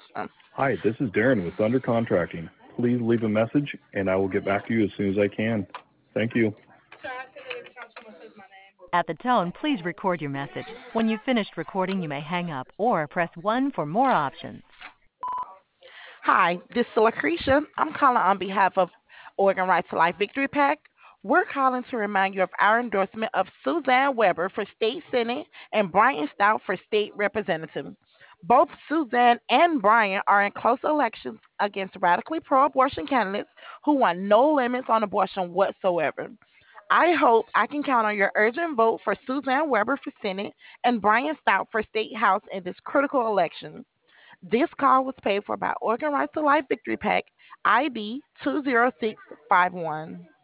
Hi, this is Darren with Thunder Contracting. Please leave a message and I will get back to you as soon as I can. Thank you. At the tone, please record your message. When you've finished recording, you may hang up or press 1 for more options. Hi, this is Lucretia. I'm calling on behalf of Oregon Right to Life Victory Pack. We're calling to remind you of our endorsement of Suzanne Weber for State Senate and Brian Stout for State Representative. Both Suzanne and Brian are in close elections against radically pro abortion candidates who want no limits on abortion whatsoever. I hope I can count on your urgent vote for Suzanne Weber for Senate and Brian Stout for State House in this critical election. This call was paid for by Oregon Right to Life Victory Pack ID 20651.